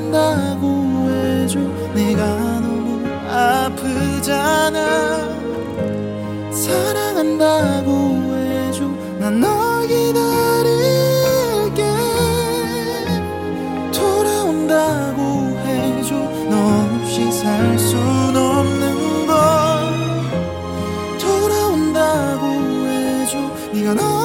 돌아온다고 해줘. 내가 너무 아프잖아. 사랑한다고 해줘. 난 널 기다릴게. 돌아온다고 해줘. 너 없이 살 순 없는 걸. 돌아온다고 해줘. 네가 너